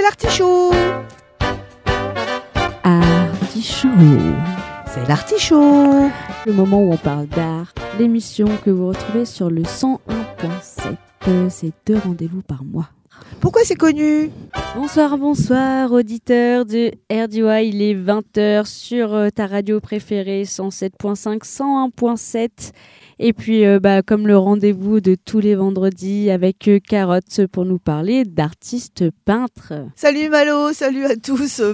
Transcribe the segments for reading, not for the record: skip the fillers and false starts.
l'artichaut. Artichaut. C'est l'artichaut. Le moment où on parle d'art, l'émission que vous retrouvez sur le 101.7. C'est 2 rendez-vous par mois. Pourquoi c'est connu ? Bonsoir, auditeurs de RDY. Il est 20h sur ta radio préférée, 107.5, 101.7. Et puis, comme le rendez-vous de tous les vendredis avec Carotte pour nous parler d'artistes peintres. Salut Malo, salut à tous.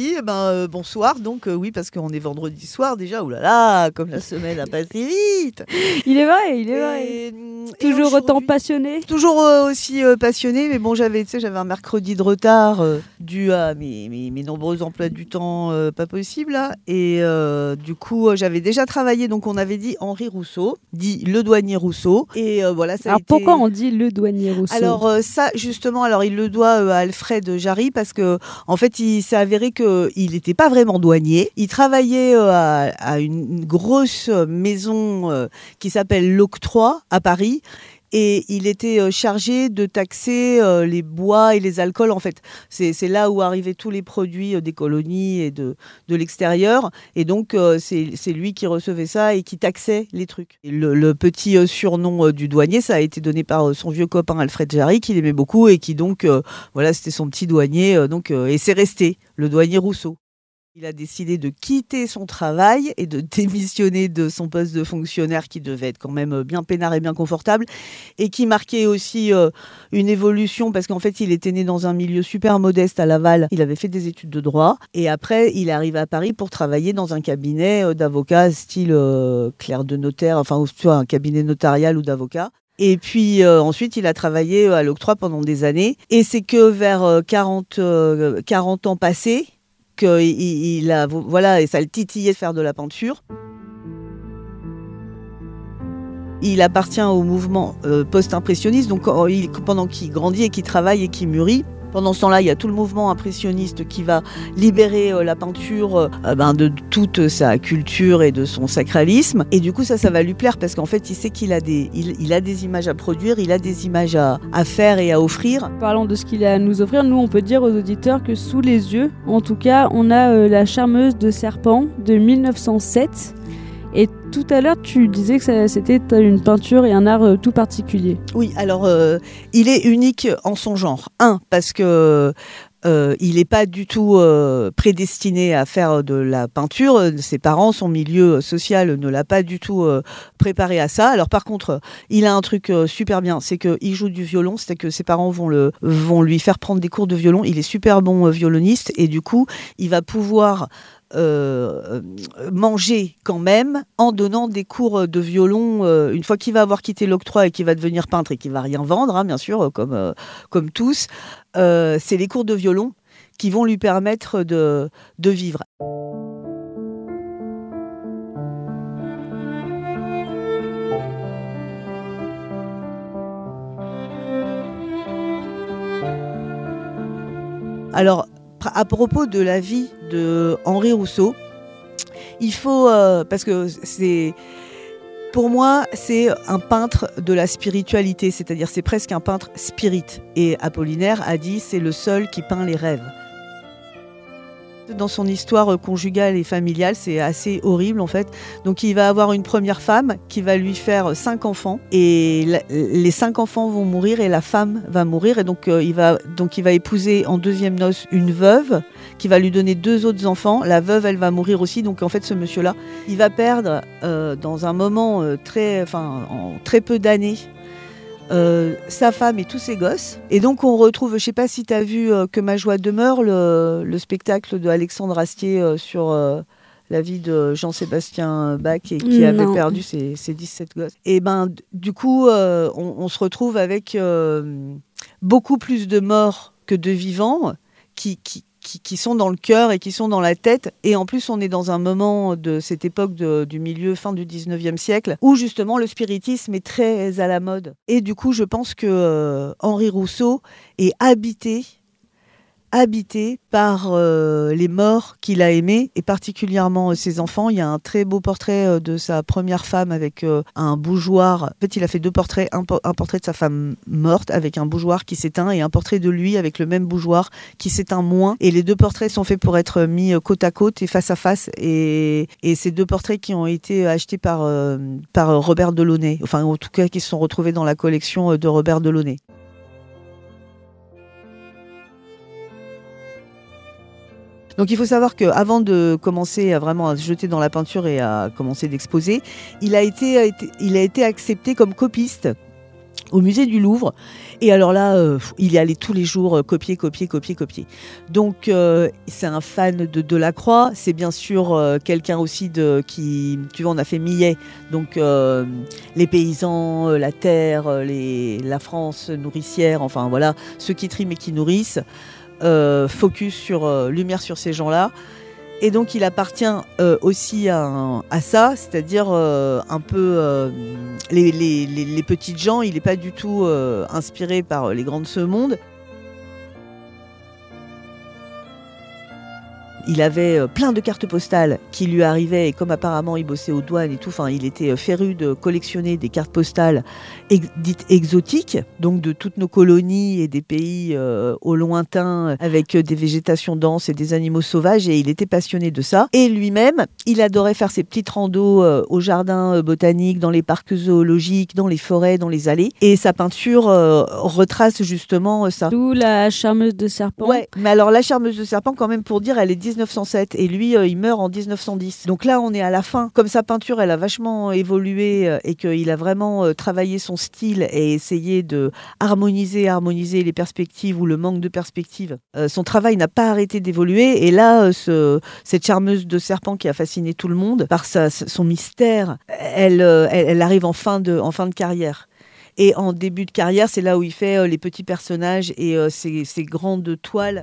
Bonsoir. Donc oui, parce qu'on est vendredi soir déjà. Ouh là là, comme la semaine a passé vite. Il est vrai. Toujours autant passionné. Toujours aussi passionné, mais bon, j'avais un mercredi de retard dû à mes nombreux emplois du temps pas possibles là. Et du coup, j'avais déjà travaillé. Donc on avait dit Henri Rousseau, dit le douanier Rousseau. Et voilà, ça a été... Pourquoi on dit le douanier Rousseau ? Alors ça, justement, il le doit à Alfred Jarry parce que en fait, il s'est avéré qu'il n'était pas vraiment douanier. Il travaillait à une grosse maison qui s'appelle l'Octroi à Paris. Et il était chargé de taxer les bois et les alcools. En fait, c'est là où arrivaient tous les produits des colonies et de l'extérieur. Et donc, c'est lui qui recevait ça et qui taxait les trucs. Et le petit surnom du douanier, ça a été donné par son vieux copain Alfred Jarry, qu'il aimait beaucoup et qui donc, c'était son petit douanier. Et c'est resté, le douanier Rousseau. Il a décidé de quitter son travail et de démissionner de son poste de fonctionnaire qui devait être quand même bien peinard et bien confortable et qui marquait aussi une évolution parce qu'en fait, il était né dans un milieu super modeste à Laval. Il avait fait des études de droit et après, il est arrivé à Paris pour travailler dans un cabinet d'avocat style clerc de notaire, un cabinet notarial ou d'avocat. Et puis ensuite, il a travaillé à l'Octroi pendant des années. Et c'est que vers 40 ans passés, et ça le titillait de faire de la peinture. Il appartient au mouvement post-impressionniste, donc pendant qu'il grandit et qu'il travaille et qu'il mûrit. Pendant ce temps-là, il y a tout le mouvement impressionniste qui va libérer la peinture de toute sa culture et de son sacralisme. Et du coup, ça va lui plaire parce qu'en fait, il sait qu'il a il a des images à produire, il a des images à faire et à offrir. Parlant de ce qu'il a à nous offrir, nous, on peut dire aux auditeurs que sous les yeux, en tout cas, on a La Charmeuse de Serpent de 1907. Et tout à l'heure, tu disais que c'était une peinture et un art tout particulier. Oui, alors il est unique en son genre. Parce que il n'est pas du tout prédestiné à faire de la peinture. Ses parents, son milieu social ne l'a pas du tout préparé à ça. Alors par contre, il a un truc super bien, c'est qu'il joue du violon, c'est que ses parents vont lui faire prendre des cours de violon. Il est super bon violoniste et du coup, il va pouvoir manger quand même en donnant des cours de violon une fois qu'il va avoir quitté l'Octroi et qu'il va devenir peintre et qu'il va rien vendre, bien sûr, comme tous. C'est les cours de violon qui vont lui permettre de vivre. Alors, à propos de la vie de Henri Rousseau, il faut, parce que pour moi, c'est un peintre de la spiritualité, c'est-à-dire c'est presque un peintre spirit. Et Apollinaire a dit, c'est le seul qui peint les rêves. Dans son histoire conjugale et familiale, c'est assez horrible en fait. Donc il va avoir une première femme qui va lui faire 5 enfants et les 5 enfants vont mourir et la femme va mourir et donc il va épouser en deuxième noces une veuve qui va lui donner 2 autres enfants. La veuve, elle va mourir aussi. Donc en fait, ce monsieur-là, il va perdre dans un moment en très peu d'années sa femme et tous ses gosses. Et donc on retrouve, je ne sais pas si tu as vu Que ma joie demeure, le spectacle de Alexandre Astier sur la vie de Jean-Sébastien Bach et qui avait perdu ses 17 gosses. Et du coup, on se retrouve avec beaucoup plus de morts que de vivants qui sont dans le cœur et qui sont dans la tête. Et en plus, on est dans un moment de cette époque du milieu, fin du 19e siècle, où justement le spiritisme est très à la mode. Et du coup, je pense que Henri Rousseau est habité habité par les morts qu'il a aimés, et particulièrement ses enfants. Il y a un très beau portrait de sa première femme avec un bougeoir. En fait, il a fait 2 portraits, un portrait de sa femme morte avec un bougeoir qui s'éteint et un portrait de lui avec le même bougeoir qui s'éteint moins. Et les 2 portraits sont faits pour être mis côte à côte et face à face. Et ces 2 portraits qui ont été achetés par Robert Delaunay, enfin en tout cas qui se sont retrouvés dans la collection de Robert Delaunay. Donc il faut savoir qu'avant de commencer à se jeter dans la peinture et à commencer d'exposer, il a été accepté comme copiste au musée du Louvre. Et alors là, il y allait tous les jours copier. Donc c'est un fan de Delacroix. C'est bien sûr quelqu'un aussi qui, tu vois, on a fait Millet. Donc les paysans, la terre, la France nourricière, enfin voilà, ceux qui triment et qui nourrissent. Focus lumière sur ces gens-là, et donc il appartient aussi à ça, c'est-à-dire un peu les petites gens. Il n'est pas du tout inspiré par les grands de ce monde. Il avait plein de cartes postales qui lui arrivaient, et comme apparemment il bossait aux douanes et tout, enfin il était féru de collectionner des cartes postales dites exotiques, donc de toutes nos colonies et des pays au lointain, avec des végétations denses et des animaux sauvages, et il était passionné de ça. Et lui-même, il adorait faire ses petites randos au jardin botanique, dans les parcs zoologiques, dans les forêts, dans les allées, et sa peinture retrace justement ça. D'où la charmeuse de serpent. Ouais, mais alors la charmeuse de serpent, quand même, pour dire, elle est 1907 et lui il meurt en 1910. Donc là on est à la fin. Comme sa peinture elle a vachement évolué et qu'il a vraiment travaillé son style et essayé de harmoniser les perspectives ou le manque de perspectives, son travail n'a pas arrêté d'évoluer. Et là cette charmeuse de serpent qui a fasciné tout le monde par son mystère, elle arrive en fin de carrière. Et en début de carrière, c'est là où il fait les petits personnages et ces grandes toiles.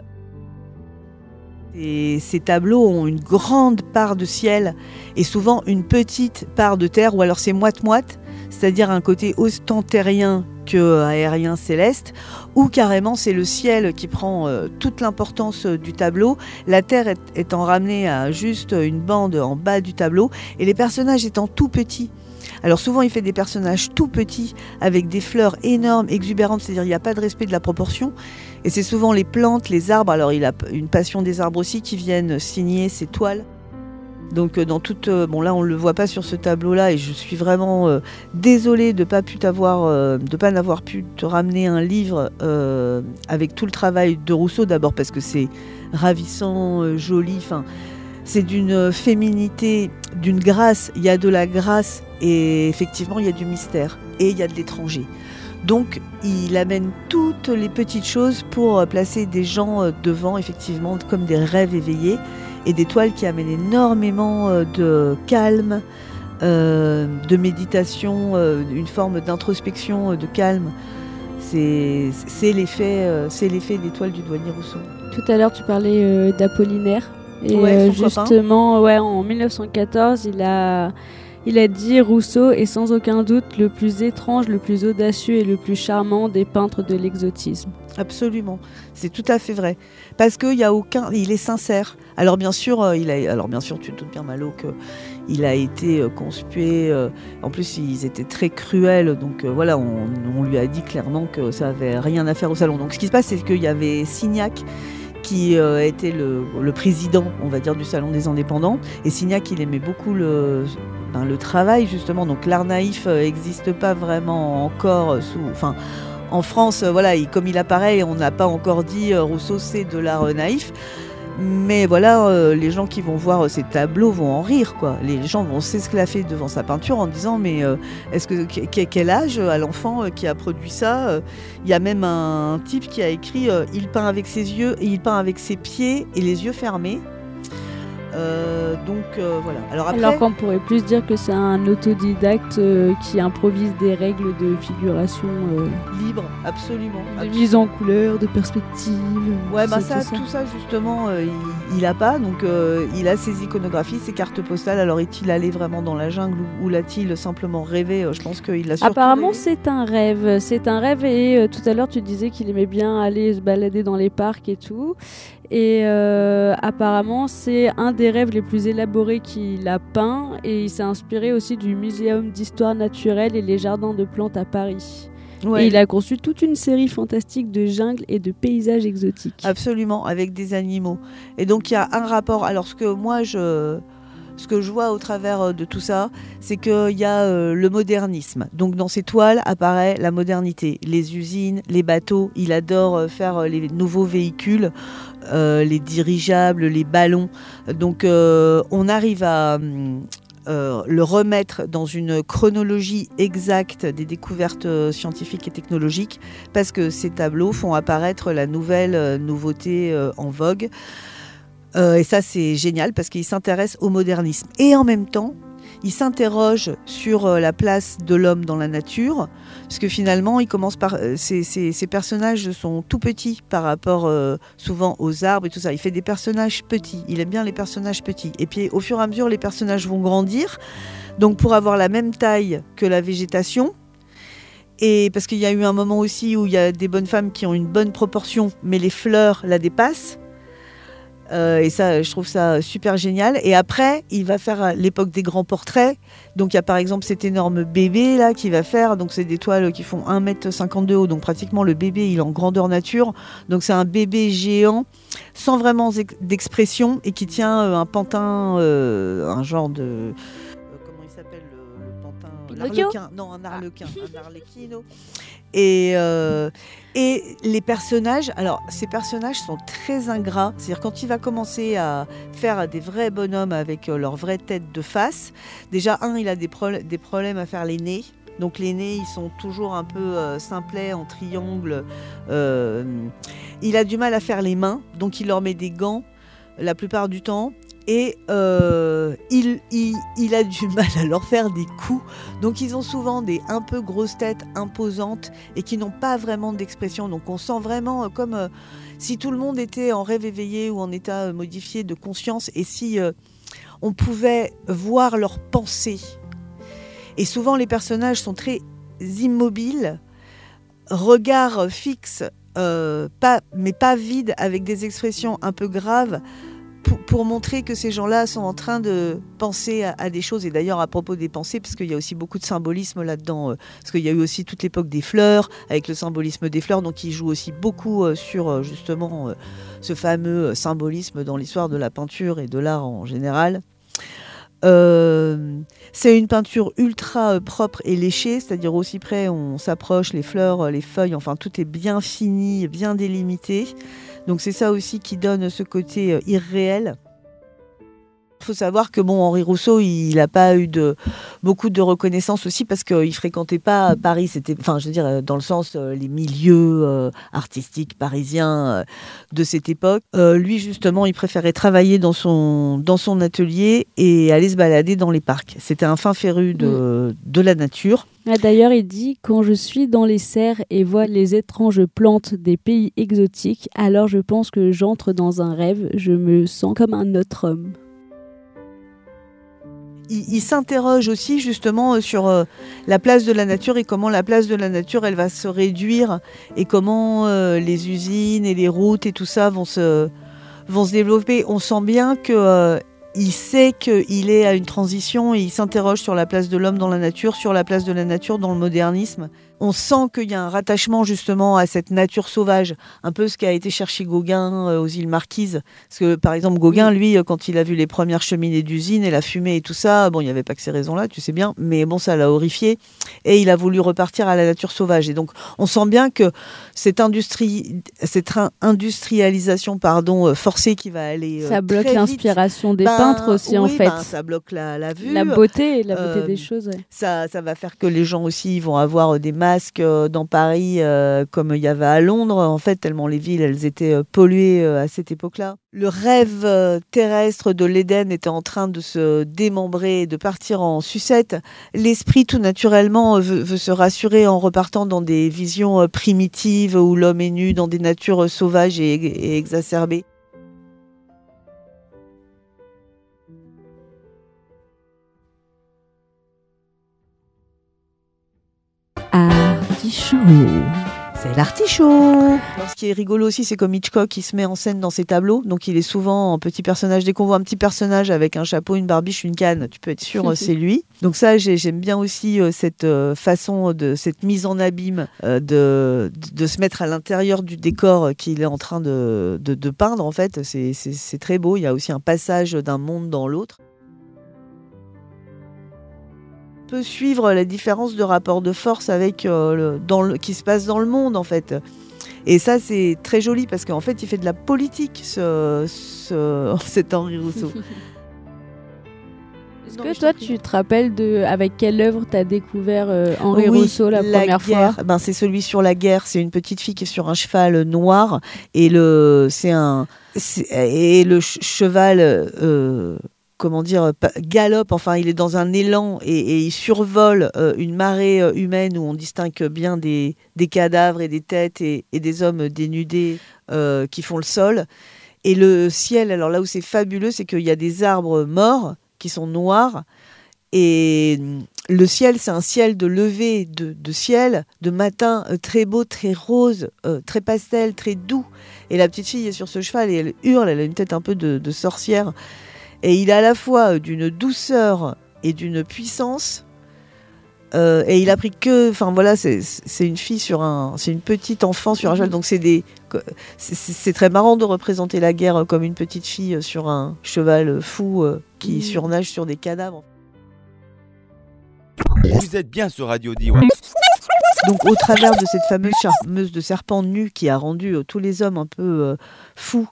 Et ces tableaux ont une grande part de ciel et souvent une petite part de terre, ou alors c'est moite-moite, c'est-à-dire un côté autant terrien que aérien céleste, ou carrément c'est le ciel qui prend toute l'importance du tableau, la terre étant ramenée à juste une bande en bas du tableau, et les personnages étant tout petits. Alors souvent il fait des personnages tout petits avec des fleurs énormes, exubérantes, c'est-à-dire il n'y a pas de respect de la proportion, et c'est souvent les plantes, les arbres. Alors il a une passion des arbres aussi qui viennent signer ses toiles. Donc dans toute, bon là on le voit pas sur ce tableau-là, et je suis vraiment désolée de pas n'avoir pu te ramener un livre avec tout le travail de Rousseau, d'abord parce que c'est ravissant, joli, enfin c'est d'une féminité, d'une grâce. Il y a de la grâce et effectivement il y a du mystère et il y a de l'étranger. Donc il amène toutes les petites choses pour placer des gens devant, effectivement, comme des rêves éveillés, et des toiles qui amènent énormément de calme, de méditation, une forme d'introspection, de calme. C'est l'effet des toiles du douanier Rousseau. Tout à l'heure tu parlais d'Apollinaire. Et ouais, justement, ouais, en 1914, il a dit: Rousseau est sans aucun doute le plus étrange, le plus audacieux et le plus charmant des peintres de l'exotisme. Absolument, c'est tout à fait vrai. Parce qu'il y a il est sincère. Alors bien sûr, tu te doutes bien, Malo, qu'il a été conspué. En plus, ils étaient très cruels. Donc voilà, on lui a dit clairement que ça avait rien à faire au salon. Donc ce qui se passe, c'est qu'il y avait Signac, qui était le président, on va dire, du Salon des Indépendants. Et Signac, il aimait beaucoup le travail, justement. Donc l'art naïf n'existe pas vraiment encore en France. Voilà, comme il apparaît, on n'a pas encore dit Rousseau, c'est de l'art naïf. Mais voilà, les gens qui vont voir ces tableaux vont en rire, quoi. Les gens vont s'esclaffer devant sa peinture en disant: mais quel âge à l'enfant qui a produit ça? Il y a même un type qui a écrit il peint avec ses yeux et il peint avec ses pieds et les yeux fermés. Voilà. Alors après, alors qu'on pourrait plus dire que c'est un autodidacte qui improvise des règles de figuration libre, absolument. De mise en couleur, de perspective. Ouais, tout ça justement, il a pas. Donc il a ses iconographies, ses cartes postales. Alors est-il allé vraiment dans la jungle ou l'a-t-il simplement rêvé? Je pense qu'il a surtout apparemment rêvé. c'est un rêve. C'est un rêve et tout à l'heure tu disais qu'il aimait bien aller se balader dans les parcs et tout. Et apparemment c'est un des rêves les plus élaborés qu'il a peint et il s'est inspiré aussi du Muséum d'histoire naturelle et les jardins de plantes à Paris. Ouais. Et il a conçu toute une série fantastique de jungles et de paysages exotiques. Absolument, avec des animaux. Et donc il y a un rapport. Alors ce que je vois au travers de tout ça, c'est qu'il y a le modernisme. Donc dans ses toiles apparaît la modernité, les usines, les bateaux. Il adore faire les nouveaux véhicules, les dirigeables, les ballons. Donc on arrive à le remettre dans une chronologie exacte des découvertes scientifiques et technologiques, parce que ces tableaux font apparaître la nouveauté en vogue. Et ça, c'est génial parce qu'il s'intéresse au modernisme. Et en même temps, il s'interroge sur la place de l'homme dans la nature, parce que finalement, il commence par... Ces personnages sont tout petits par rapport souvent aux arbres et tout ça. Il fait des personnages petits. Il aime bien les personnages petits. Et puis, au fur et à mesure, les personnages vont grandir. Donc, pour avoir la même taille que la végétation, et parce qu'il y a eu un moment aussi où il y a des bonnes femmes qui ont une bonne proportion, mais les fleurs la dépassent. Et ça, je trouve ça super génial. Et après, il va faire l'époque des grands portraits. Donc, il y a par exemple cet énorme bébé là qu'il va faire. Donc, c'est des toiles qui font 1,50 m de haut. Donc, pratiquement, le bébé, il est en grandeur nature. Donc, c'est un bébé géant, sans vraiment d'expression, et qui tient un pantin, un genre de... comment il s'appelle le pantin? L'arlequin. Non, un arlequin. Un arlecchino. Et les personnages, alors ces personnages sont très ingrats. C'est-à-dire quand il va commencer à faire des vrais bonhommes avec leur vraie tête de face, déjà il a des problèmes à faire les nez. Donc les nez, ils sont toujours un peu simplets, en triangle. Il a du mal à faire les mains, donc il leur met des gants la plupart du temps. Et il a du mal à leur faire des coups. Donc ils ont souvent des un peu grosses têtes imposantes et qui n'ont pas vraiment d'expression. Donc on sent vraiment comme si tout le monde était en rêve éveillé ou en état modifié de conscience, et si on pouvait voir leurs pensées. Et souvent les personnages sont très immobiles, regard fixe, mais pas vide, avec des expressions un peu graves, pour montrer que ces gens-là sont en train de penser à des choses. Et d'ailleurs, à propos des pensées, parce qu'il y a aussi beaucoup de symbolisme là-dedans, parce qu'il y a eu aussi toute l'époque des fleurs, avec le symbolisme des fleurs, donc il joue aussi beaucoup sur justement ce fameux symbolisme dans l'histoire de la peinture et de l'art en général. C'est une peinture ultra propre et léchée, c'est-à-dire aussi près on s'approche, les fleurs, les feuilles, enfin tout est bien fini, bien délimité. Donc c'est ça aussi qui donne ce côté irréel. Il faut savoir que Henri Rousseau, il n'a pas eu beaucoup de reconnaissance aussi parce qu'il ne fréquentait pas Paris. C'était, dans le sens les milieux artistiques parisiens de cette époque. Lui, justement, il préférait travailler dans son atelier et aller se balader dans les parcs. C'était un fin féru de la nature. D'ailleurs, il dit « Quand je suis dans les serres et vois les étranges plantes des pays exotiques, alors je pense que j'entre dans un rêve. Je me sens comme un autre homme. » Il s'interroge aussi justement sur la place de la nature et comment la place de la nature elle va se réduire et comment les usines et les routes et tout ça vont se développer. On sent bien que il sait qu'il est à une transition et il s'interroge sur la place de l'homme dans la nature, sur la place de la nature dans le modernisme. On sent qu'il y a un rattachement justement à cette nature sauvage, un peu ce qu'a été chercher Gauguin aux îles Marquises. Parce que par exemple Gauguin, lui, quand il a vu les premières cheminées d'usines et la fumée et tout ça, il n'y avait pas que ces raisons-là, tu sais bien, mais ça l'a horrifié et il a voulu repartir à la nature sauvage. Et donc on sent bien que cette industrialisation forcée qui va aller ça bloque très l'inspiration vite, des peintres. peintre aussi, en fait. Ça bloque la vue. La beauté des choses. Ouais. Ça va faire que les gens aussi vont avoir des masques dans Paris, comme il y avait à Londres, en fait, tellement les villes, elles étaient polluées à cette époque-là. Le rêve terrestre de l'Éden était en train de se démembrer, de partir en sucette. L'esprit, tout naturellement, veut se rassurer en repartant dans des visions primitives où l'homme est nu, dans des natures sauvages et exacerbées. Artichaut. C'est l'artichaut. Ce qui est rigolo aussi, c'est comme Hitchcock, il se met en scène dans ses tableaux. Donc il est souvent en petit personnage. Dès qu'on voit un petit personnage avec un chapeau, une barbiche, une canne, tu peux être sûr c'est lui. Donc ça, j'aime bien aussi cette façon, cette mise en abîme de se mettre à l'intérieur du décor qu'il est en train de peindre. En fait, c'est très beau. Il y a aussi un passage d'un monde dans l'autre. Peut suivre la différence de rapport de force avec qui se passe dans le monde, en fait. Et ça, c'est très joli parce qu'en fait, il fait de la politique, cet Henri Rousseau. Est-ce que toi, tu te rappelles avec quelle œuvre tu as découvre Henri Rousseau la première fois ? C'est celui sur la guerre. C'est une petite fille qui est sur un cheval noir et le cheval... galope, enfin il est dans un élan et il survole une marée humaine où on distingue bien des cadavres et des têtes et des hommes dénudés qui font le sol. Et le ciel, alors là où c'est fabuleux, c'est qu'il y a des arbres morts qui sont noirs et le ciel, c'est un ciel de lever de ciel, de matin très beau, très rose, très pastel, très doux. Et la petite fille est sur ce cheval et elle hurle, elle a une tête un peu de sorcière. Et il a à la fois d'une douceur et d'une puissance. Et il a pris c'est une fille c'est une petite enfant sur un cheval. Donc c'est très marrant de représenter la guerre comme une petite fille sur un cheval fou qui surnage sur des cadavres. Vous êtes bien sur Radio DY. Donc au travers de cette fameuse charmeuse de serpent nu qui a rendu tous les hommes un peu fous,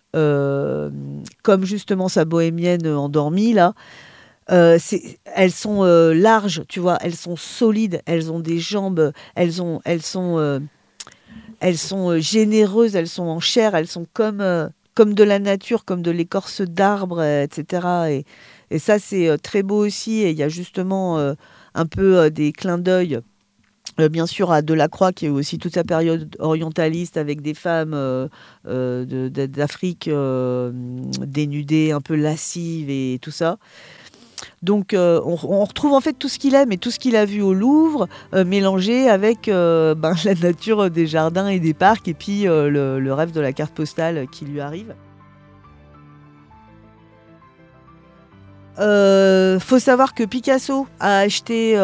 comme justement sa bohémienne endormie là, elles sont larges, tu vois, elles sont solides, elles ont des jambes, elles sont généreuses, elles sont en chair, elles sont comme de la nature, comme de l'écorce d'arbre, etc. Et ça c'est très beau aussi. Et il y a justement un peu des clins d'œil. Bien sûr, à Delacroix, qui est aussi toute sa période orientaliste avec des femmes d'Afrique dénudées, un peu lascives et tout ça. Donc, on retrouve en fait tout ce qu'il aime et tout ce qu'il a vu au Louvre, mélangé avec la nature des jardins et des parcs, et puis le rêve de la carte postale qui lui arrive. Faut savoir que Picasso a acheté...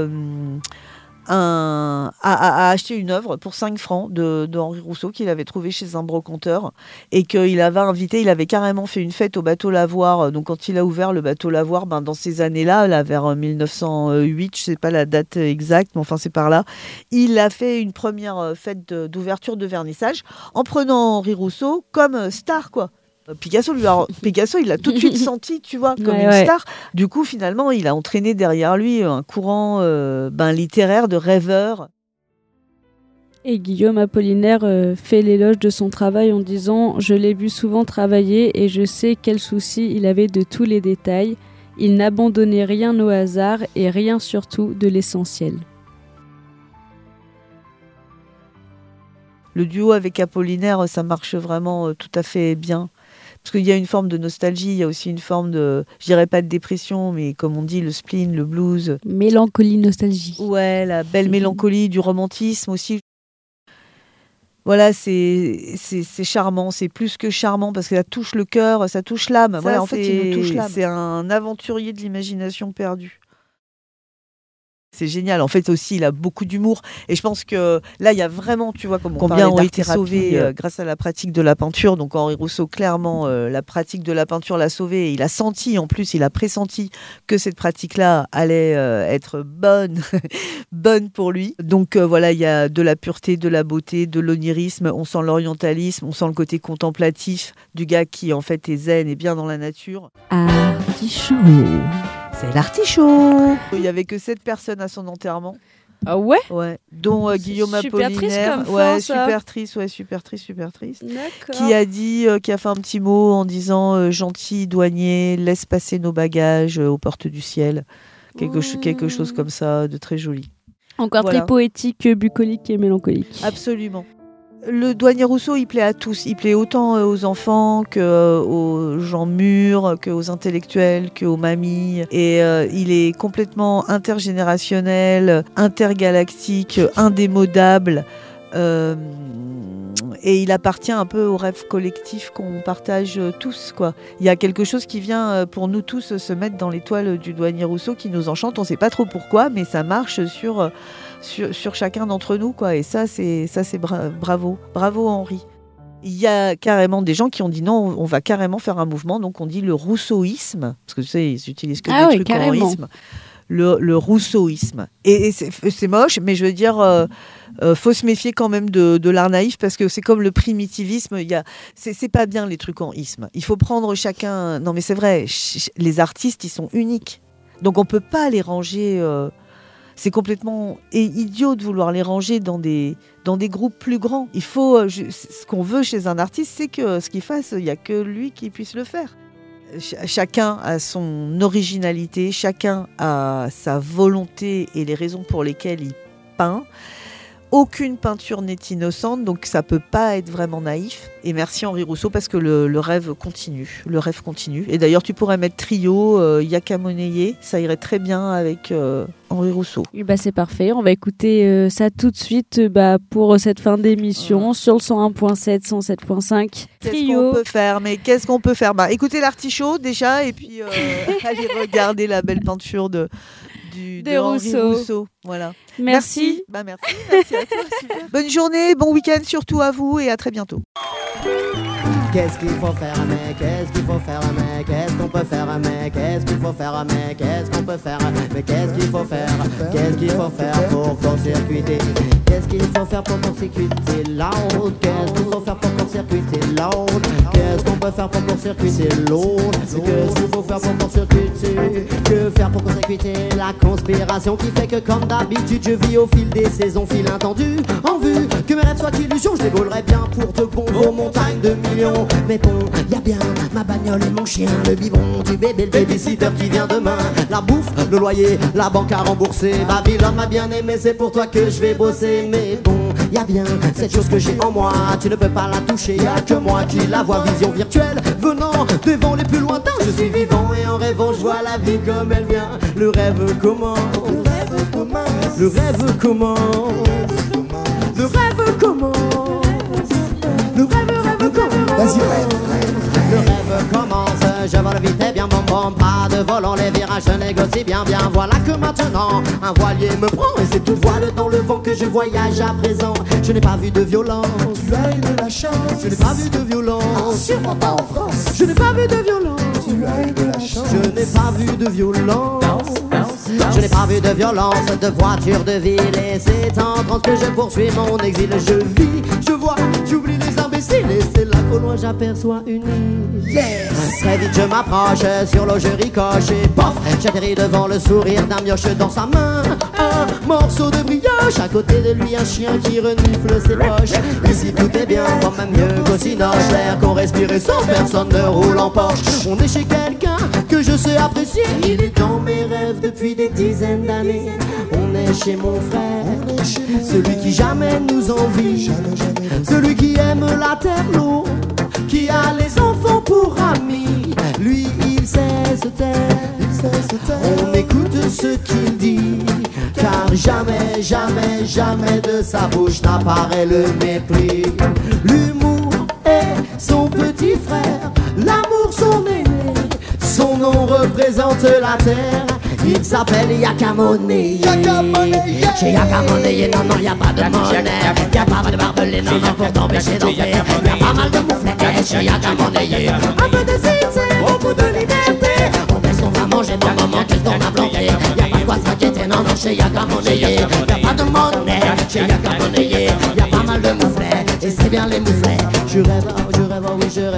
a acheté une œuvre pour 5 francs de Henri Rousseau qu'il avait trouvé chez un brocanteur et qu'il avait invité, il avait carrément fait une fête au bateau Lavoir. Donc quand il a ouvert le bateau Lavoir, dans ces années-là, là, vers 1908, je sais pas la date exacte, mais enfin c'est par là, il a fait une première fête d'ouverture de vernissage en prenant Henri Rousseau comme star, quoi. Picasso, il l'a tout de suite senti, tu vois, comme une star. Du coup, finalement, il a entraîné derrière lui un courant littéraire de rêveurs. Et Guillaume Apollinaire fait l'éloge de son travail en disant « Je l'ai vu souvent travailler et je sais quel souci il avait de tous les détails. Il n'abandonnait rien au hasard et rien surtout de l'essentiel. » Le duo avec Apollinaire, ça marche vraiment tout à fait bien. Parce qu'il y a une forme de nostalgie, il y a aussi une forme de, je dirais pas de dépression, mais comme on dit, le spleen, le blues. Mélancolie, nostalgie. Ouais, la belle mélancolie, du romantisme aussi. Voilà, c'est charmant, c'est plus que charmant, parce que ça touche le cœur, ça touche l'âme. Ça, voilà, en fait, il nous touche l'âme. C'est un aventurier de l'imagination perdue. C'est génial. En fait, aussi, il a beaucoup d'humour. Et je pense que là, il y a vraiment, tu vois, combien ont été sauvés grâce à la pratique de la peinture. Donc, Henri Rousseau, clairement, la pratique de la peinture l'a sauvé. Et il a senti, en plus, il a pressenti que cette pratique-là allait être bonne, bonne pour lui. Donc, voilà, il y a de la pureté, de la beauté, de l'onirisme. On sent l'orientalisme, on sent le côté contemplatif du gars qui, en fait, est zen et bien dans la nature. Ah. l'artichaut. C'est l'artichaut. Il y avait que 7 personnes à son enterrement. Ah ouais? Ouais, dont Guillaume super Apollinaire. triste comme fin, ouais, ça. super triste. D'accord. Qui a dit, qui a fait un petit mot en disant gentil douanier, laisse passer nos bagages aux portes du ciel. Quelque chose comme ça, de très joli. Encore Voilà. très poétique, bucolique et mélancolique. Absolument. Le douanier Rousseau, il plaît à tous. Il plaît autant aux enfants qu'aux gens mûrs, qu'aux intellectuels, qu'aux mamies. Et il est complètement intergénérationnel, intergalactique, indémodable. Et il appartient un peu au rêve collectif qu'on partage tous, quoi. Il y a quelque chose qui vient pour nous tous se mettre dans l'étoile du douanier Rousseau qui nous enchante. On ne sait pas trop pourquoi, mais ça marche sur chacun d'entre nous, quoi. Et ça, c'est bravo Henri. Il y a carrément des gens qui ont dit non, on va carrément faire un mouvement, donc on dit le rousseauisme, parce que tu sais, ils utilisent que des trucs carrément. en isme. Le rousseauisme. Et c'est moche, mais je veux dire, faut se méfier quand même de l'art naïf, parce que c'est comme le primitivisme. C'est pas bien les trucs en isme. Il faut prendre chacun. Non, mais c'est vrai, les artistes, ils sont uniques. Donc on peut pas les ranger. C'est complètement idiot de vouloir les ranger dans des groupes plus grands. Il faut. Ce qu'on veut chez un artiste, c'est que ce qu'il fasse, il y a que lui qui puisse le faire. Chacun a son originalité, chacun a sa volonté et les raisons pour lesquelles il peint. Aucune peinture n'est innocente, donc ça peut pas être vraiment naïf. Et merci Henri Rousseau, parce que le rêve continue. Le rêve continue. Et d'ailleurs, tu pourrais mettre trio, Yaka Moneye, ça irait très bien avec Henri Rousseau. Et bah c'est parfait, on va écouter ça tout de suite pour cette fin d'émission sur le 101.7, 107.5. Trio. Qu'est-ce qu'on peut faire? Écoutez l'artichaut déjà, et puis allez regarder la belle peinture de Henri Rousseau. Voilà. Merci. Merci à toi. Super. Bonne journée, bon week-end surtout à vous, et à très bientôt. Qu'est-ce qu'il faut faire, mais qu'est-ce qu'il faut faire, mais qu'est-ce qu'on peut faire, mais qu'est-ce qu'il faut faire, mais qu'est-ce qu'on peut faire, mais qu'est-ce qu'il faut faire pour court-circuiter, qu'est-ce qu'il faut faire pour court-circuiter la route, qu'est-ce qu'il faut faire pour court-circuiter la route, qu'est-ce qu'on peut faire pour court-circuiter l'autre, qu'est-ce qu'il faut faire pour court-circuiter, que faire pour court-circuiter la conspiration qui fait que comme d'habitude je vis au fil des saisons, fil intendu, en vue que mes rêves soient illusions, je dévoilerai bien pour de bon vos montagnes de millions. Mais bon, y'a bien ma bagnole et mon chien, le biberon du bébé, le babysitter qui vient demain, la bouffe, le loyer, la banque à rembourser. Babylone m'a bien aimé, c'est pour toi que je vais bosser. Mais bon, y'a bien cette chose que j'ai en moi, tu ne peux pas la toucher, y'a que moi qui la vois, vision virtuelle venant devant les plus lointains. Je suis vivant et en rêvant, je vois la vie comme elle vient. Le rêve commence, le rêve commence, le rêve commence, le rêve commence. Vas-y, rêve. Le rêve commence, je vole vite et bien bon, pas de volant, les virages je négocie bien. Voilà que maintenant un voilier me prend, et c'est toute voile dans le vent que je voyage à présent. Je n'ai pas vu de violence, tu as eu de la chance. Je n'ai pas vu de violence, sûrement pas en France. Je n'ai pas vu de violence, tu as eu de la chance. Je n'ai pas vu de violence, je n'ai pas vu de violence, de voiture, de ville. Et c'est en transe que je poursuis mon exil. Je vis, je vois, j'oublie les imbéciles, et c'est là qu'au loin j'aperçois une île. Yes. Très vite je m'approche, sur l'eau je ricoche, et pof, j'atterris devant le sourire d'un mioche dans sa main. Un morceau de brioche, à côté de lui un chien qui renifle ses poches. Ici tout est bien, quand même mieux qu'au Cinoche. L'air qu'on respire et sans personne ne roule en Porsche. On est chez quelqu'un que je sais apprécier, il est dans mes rêves depuis des dizaines d'années. On est chez mon frère, celui qui jamais nous envie, celui qui aime la terre, l'eau, qui a les enfants pour amis. Lui il sait se taire, on écoute ce qu'il dit, car jamais, jamais, jamais de sa bouche n'apparaît le mépris. L'humour est son petit frère, l'amour son aîné, son nom représente la terre. Il s'appelle Yaka Moneye. Chez Yaka Moneye, non, non, y'a pas de monnaie. Y'a pas de barbelé, non, non, pour t'empêcher d'entrer. Y'a pas mal de mouflettes chez Yaka Moneye. Un peu de cité, beaucoup de liberté. On fait ce qu'on va manger dans le moment, qu'est-ce qu'on a planté. Y'a pas de quoi s'inquiéter, non, non, chez Yaka Moneye. Y'a pas de monnaie chez Yaka Moneye. Y'a pas mal de mouflettes, et c'est bien les mouflettes. Je rêve, oh oui, je rêve, je fais que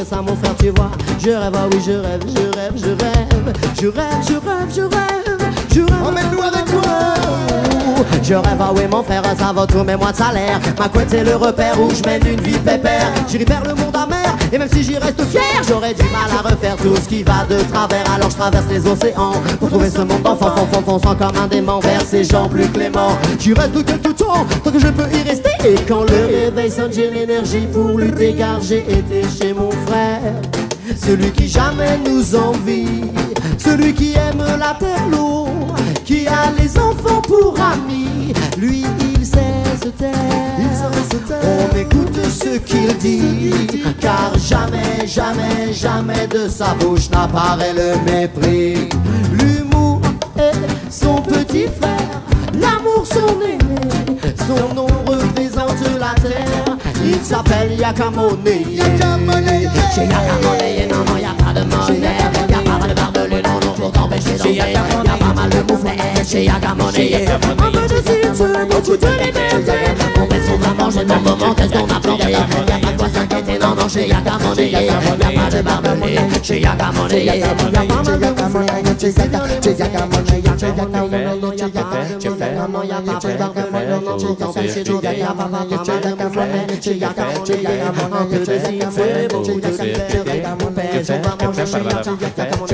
ça mon frère tu vois. Je rêve, ah oui je rêve, je rêve, je rêve. Je rêve, je rêve, je rêve. Je rêve, emmène-nous avec toi. Je rêve, ah oui mon frère, ça vaut tous mes mois de salaire. Ma couette c'est le repère où je mène une vie pépère. J'irai vers le monde amer, et même si j'y reste fier, j'aurais du mal à refaire tout ce qui va de travers. Alors je traverse les océans pour trouver ce monde d'enfants, fonçant comme un démon vers ces gens plus cléments. J'y reste de quelques temps, tant que je peux y rester. Et quand le réveil sonne, j'ai l'énergie pour lutter, car j'ai été chez mon frère. Celui qui jamais nous envie, celui qui aime la terre, l'eau, qui a les enfants pour amis. Lui il sait se taire, on écoute ce qu'il dit, car jamais, jamais, jamais de sa bouche n'apparaît le mépris. L'humour est son petit frère, l'amour son aîné, son nom représente la terre. Il s'appelle Yakamone. Chez Yakamone, non, non, y'a pas de monnaie, y'a pas de barbelé, non, non, pour t'empêcher d'entrer. Y'a pas mal de mouvements chez Yakamone. Un peu de zut, beaucoup de liberté. On fait ce qu'on va manger, dans le moment, qu'est-ce qu'on a planté. Y'a pas de quoi s'inquiéter, non, non, chez Yakamone. Y'a pas de barbelé, chez Yakamone. Y'a pas mal de mouvements chez Yakamone. Chez Yakamone, y'a pas de barbelé, y'a pas de barbelé, non, non, pour t'empêcher d'entrer. Y'a pas mal de mouvements chez Yakamone. Un peu de zit, beaucoup de liberté. On fait ce qu'on va manger chez Yakamone.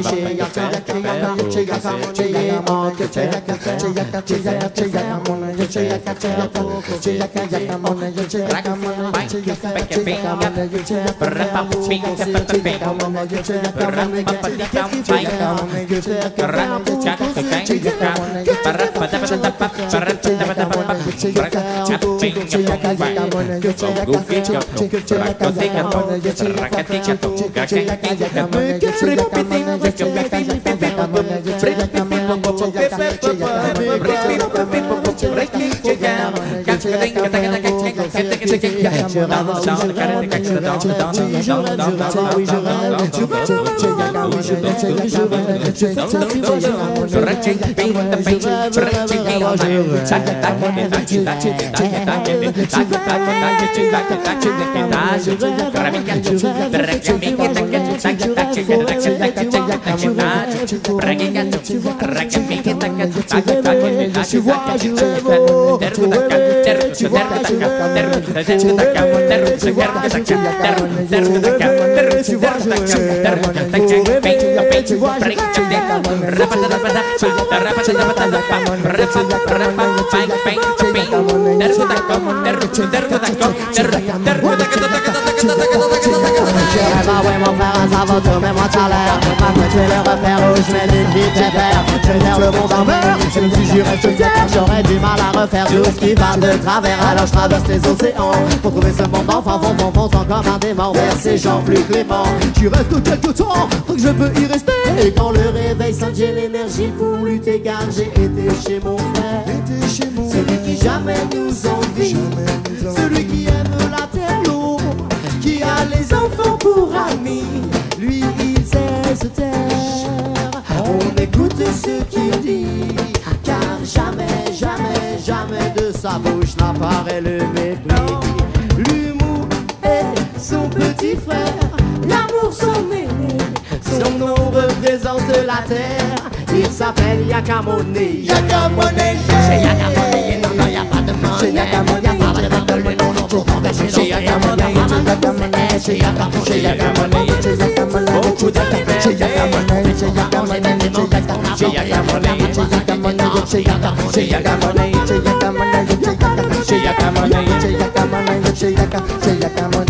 Ouais mon frère, ça vaut tous mes mois de salaire. Ma couette c'est le repère où je mène une vie pépère. Je vais vers le monde en mer, même si j'y reste fier, j'aurais du mal à refaire tout ce qui va de travers. Alors je traverse les océans pour trouver ce monde d'enfants, fonçant comme un démon vers ces gens plus cléments. J'y reste quelques temps, tant que je peux y rester. Et quand le réveil sonne, j'ai l'énergie pour lutter, car j'ai été chez mon frère. Celui qui jamais nous envie, celui qui aime la terre, l'eau, qui a les enfants pour amis. Lui il sait se taire, on écoute ce qu'il dit, car jamais, jamais, jamais de sa bouche n'apparaît le mépris. L'humour est son petit frère, l'amour son aîné, son nom représente la terre. Il s'appelle Yakamone. Yakamone, chez Yakamone, non, non, y'a pas de monnaie. Chez Yakamone, y'a pas de barbelé, non, non, pour t'empêcher d'entrer. Chez Yakamone, y'a pas mal de mouvements chez Yakamone. Chez Yakamone, beaucoup de liberté. Chez Yakamone, chez Yakamone, chez Yakamone, chez Yakamone, chez Yakamone, chez Yakamone, chez Yakamone, chez Yakamone, chez Yakamone,